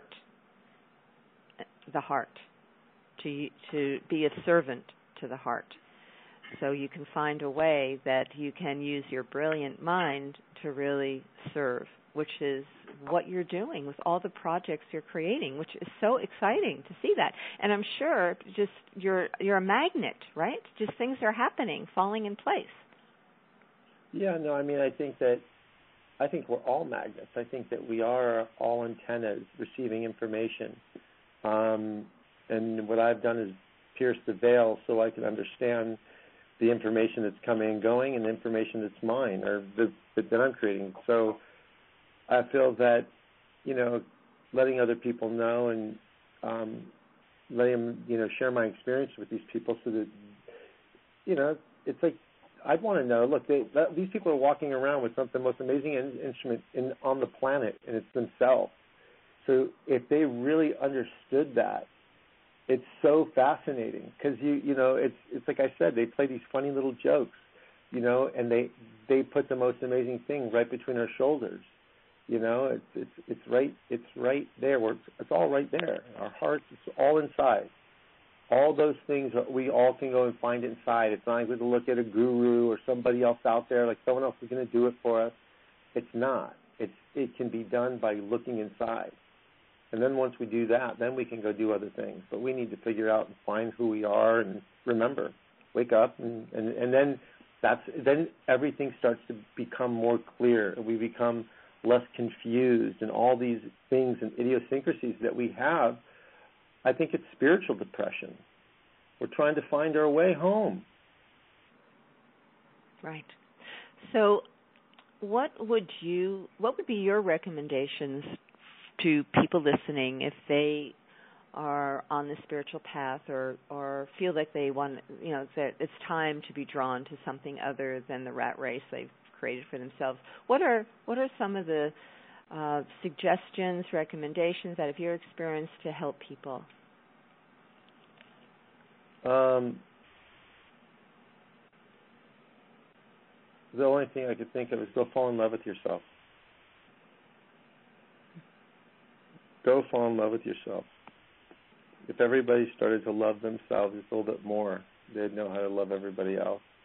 the heart, to to be a servant to the heart. So you can find a way that you can use your brilliant mind to really serve, which is what you're doing with all the projects you're creating, which is so exciting to see that. And I'm sure just you're you're a magnet, right? Just things are happening, falling in place. Yeah, no, I mean, I think that I think we're all magnets. I think that we are all antennas receiving information. Um, and what I've done is pierce the veil so I can understand the information that's coming and going and the information that's mine or the, that I'm creating. So I feel that, you know, letting other people know and um, letting them, you know, share my experience with these people so that, you know, it's like I'd want to know, look, they, that, these people are walking around with some of the most amazing in, instrument in, on the planet, and it's themselves. So if they really understood that, it's so fascinating because you you know it's it's like I said, they play these funny little jokes, you know, and they they put the most amazing thing right between our shoulders, you know. It's it's it's right it's right there. We're, it's all right there. Our hearts, it's all inside. All those things we all can go and find inside. It's not like we have to look at a guru or somebody else out there, like someone else is going to do it for us. It's not. It's it can be done by looking inside. And then once we do that, then we can go do other things. But we need to figure out and find who we are and remember, wake up, and, and, and then that's then everything starts to become more clear. We become less confused, and all these things and idiosyncrasies that we have, I think it's spiritual depression. We're trying to find our way home. Right. So what would you, what would be your recommendations to people listening if they are on the spiritual path or, or feel like they want, you know, that it's time to be drawn to something other than the rat race they've created for themselves? What are what are some of the uh, suggestions, recommendations out of your experience to help people? Um, the only thing I could think of is go fall in love with yourself. Go fall in love with yourself. If everybody started to love themselves just a little bit more, they'd know how to love everybody else.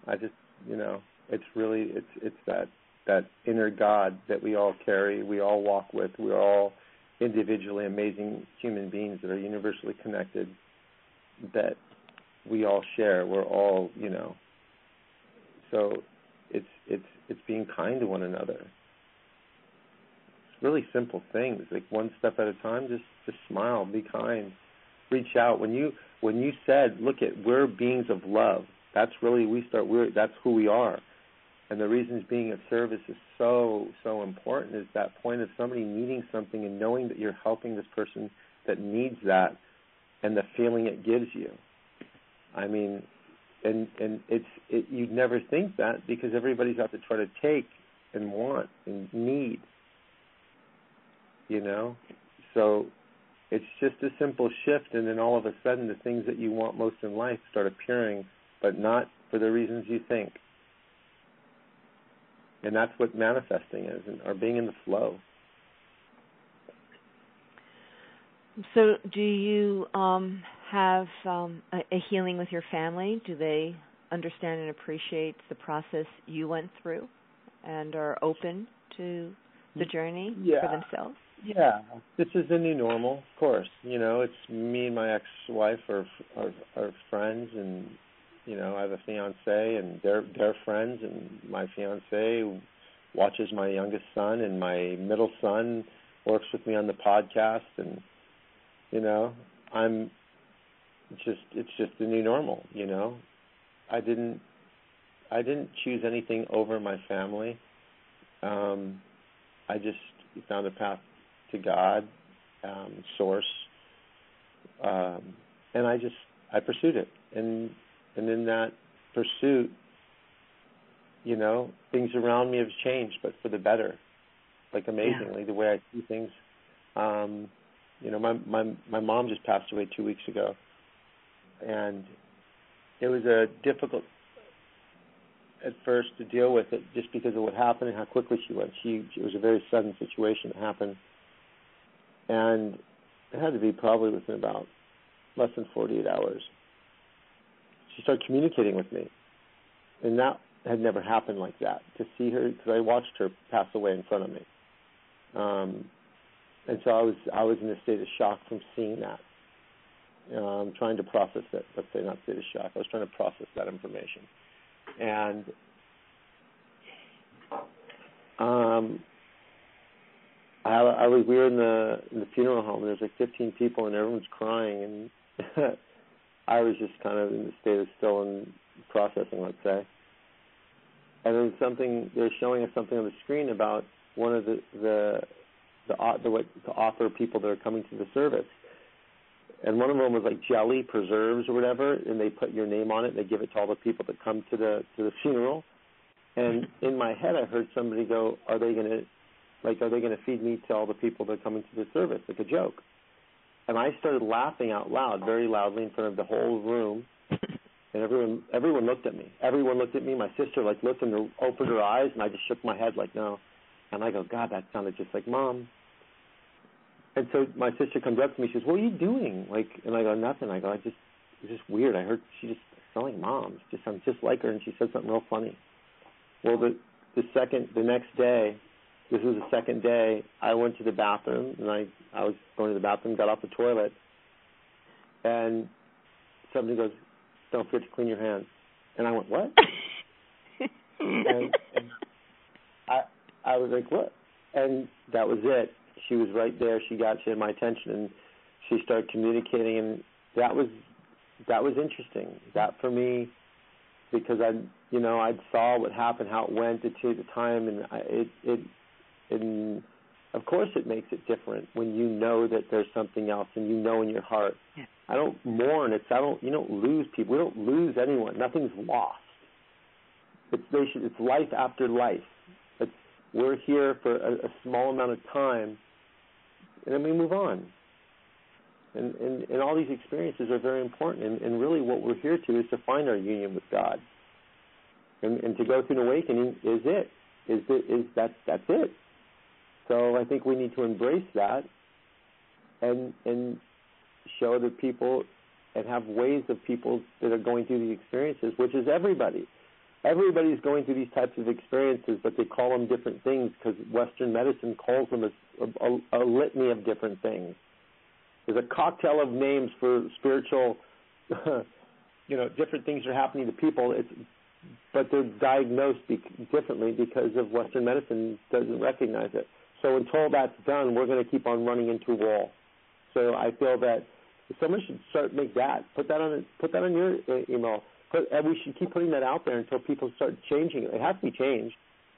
I just, you know, it's really, it's it's that that inner God that we all carry, we all walk with, we're all individually amazing human beings that are universally connected, that we all share. We're all, you know, so it's it's it's being kind to one another. It's really simple things, like one step at a time. Just just smile, be kind, reach out. When you when you said, look at, we're beings of love. That's really we start. We're that's who we are. And the reasons being of service is so, so important is that point of somebody needing something and knowing that you're helping this person that needs that and the feeling it gives you. I mean, and and it's it, you'd never think that because everybody's out to try to take and want and need, you know? So it's just a simple shift, and then all of a sudden the things that you want most in life start appearing, but not for the reasons you think. And that's what manifesting is, or being in the flow. So do you um, have um, a, a healing with your family? Do they understand and appreciate the process you went through and are open to the journey yeah. for themselves? Yeah. This is the new normal, of course. You know, it's me and my ex-wife are, are, are friends, and you know, I have a fiancé, and they're they're friends, and my fiancé watches my youngest son, and my middle son works with me on the podcast, and you know, I'm just it's just the new normal. You know, I didn't I didn't choose anything over my family. Um, I just found a path to God, um, Source, um, and I just I pursued it, and. And in that pursuit, you know, things around me have changed, but for the better. Like amazingly, yeah. The way I see things. Um, you know, my my my mom just passed away two weeks ago, and it was a difficult at first to deal with it, just because of what happened and how quickly she went. She it was a very sudden situation that happened, and it had to be probably within about less than forty-eight hours. She started communicating with me, and that had never happened like that, to see her, because I watched her pass away in front of me. Um, and so I was I was in a state of shock from seeing that, um, trying to process it. Let's say not state of shock. I was trying to process that information. And um, I, I was, we were in the, in the funeral home, and there was like fifteen people, and everyone's crying, and I was just kind of in the state of still and processing, let's say. And then something, they're showing us something on the screen about one of the, the, the, the what to offer people that are coming to the service. And one of them was like jelly, preserves or whatever, and they put your name on it, and they give it to all the people that come to the to the funeral. And in my head, I heard somebody go, are they going to, like, are they going to feed me to all the people that are coming to the service, like a joke? And I started laughing out loud, very loudly in front of the whole room, and everyone everyone looked at me. Everyone looked at me. My sister, like, looked and opened her eyes, and I just shook my head like, no. And I go, God, that sounded just like Mom. And so my sister comes up to me. She says, what are you doing? Like, and I go, nothing. I go, I just, it's just weird. I heard she just sounded like Mom. It just sounds just like her, and she said something real funny. Well, the the second, the next day, this was the second day, I went to the bathroom, and I, I was going to the bathroom, got off the toilet, and somebody goes, don't forget to clean your hands. And I went, what? and, and I I was like, what? And that was it. She was right there. She got, she had my attention, and she started communicating, and that was, that was interesting. That for me, because I, you know, I saw what happened, how it went at the time, and I, it, it, and of course it makes it different when you know that there's something else, and you know in your heart. Yeah. I don't mourn. It's I don't. You don't lose people. We don't lose anyone. Nothing's lost. It's they should, it's life after life. It's, we're here for a, a small amount of time, and then we move on. And, and, and all these experiences are very important. And, and really what we're here to is to find our union with God. And, and to go through an awakening is it. Is it, is that, that's it. So I think we need to embrace that and and show the people and have ways of people that are going through the experiences, which is everybody. everybody's going through these types of experiences, but they call them different things because Western medicine calls them a, a, a litany of different things. There's a cocktail of names for spiritual, you know, different things are happening to people. It's, but they're diagnosed be- differently because of Western medicine doesn't recognize it. So until that's done, we're going to keep on running into a wall. So I feel that someone should start make that put that on put that on your uh, email. Put, and we should keep putting that out there until people start changing it. It has to be changed.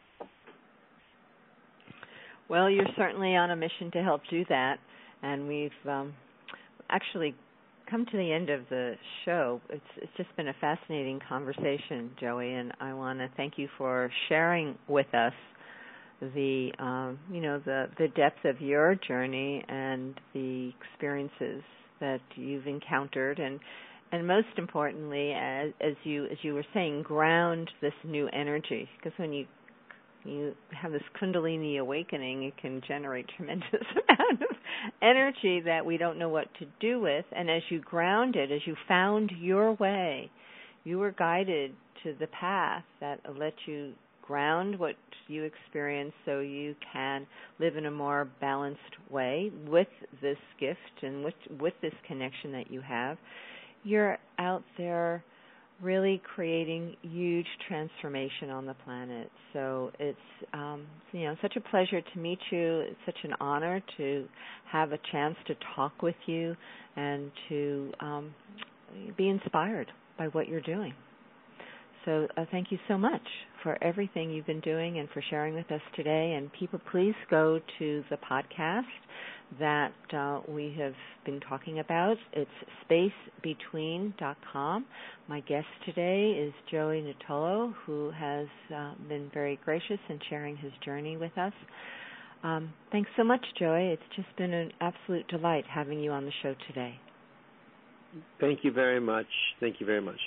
Well, you're certainly on a mission to help do that, and we've um, actually come to the end of the show. It's it's just been a fascinating conversation, Joey, and I want to thank you for sharing with us the um, you know the the depth of your journey and the experiences that you've encountered, and and most importantly, as as you as you were saying, ground this new energy, because when you you have this Kundalini awakening, it can generate tremendous amount of energy that we don't know what to do with. And as you ground it, as you found your way, you were guided to the path that let you ground what you experience so you can live in a more balanced way with this gift and with, with this connection that you have. You're out there really creating huge transformation on the planet. So it's um, you know such a pleasure to meet you. It's such an honor to have a chance to talk with you and to um, be inspired by what you're doing. So uh, thank you so much for everything you've been doing and for sharing with us today. And people, please go to the podcast that uh, we have been talking about. It's space between dot com. My guest today is Joey Nittolo, who has uh, been very gracious in sharing his journey with us. Um, thanks so much, Joey. It's just been an absolute delight having you on the show today. Thank you very much. Thank you very much.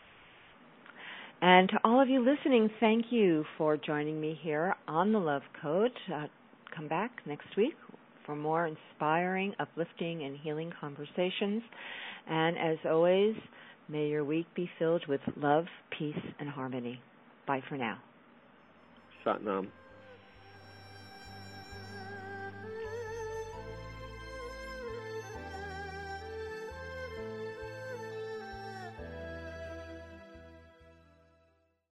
And to all of you listening, thank you for joining me here on The Love Code. Uh, come back next week for more inspiring, uplifting, and healing conversations. And as always, may your week be filled with love, peace, and harmony. Bye for now. Satnam.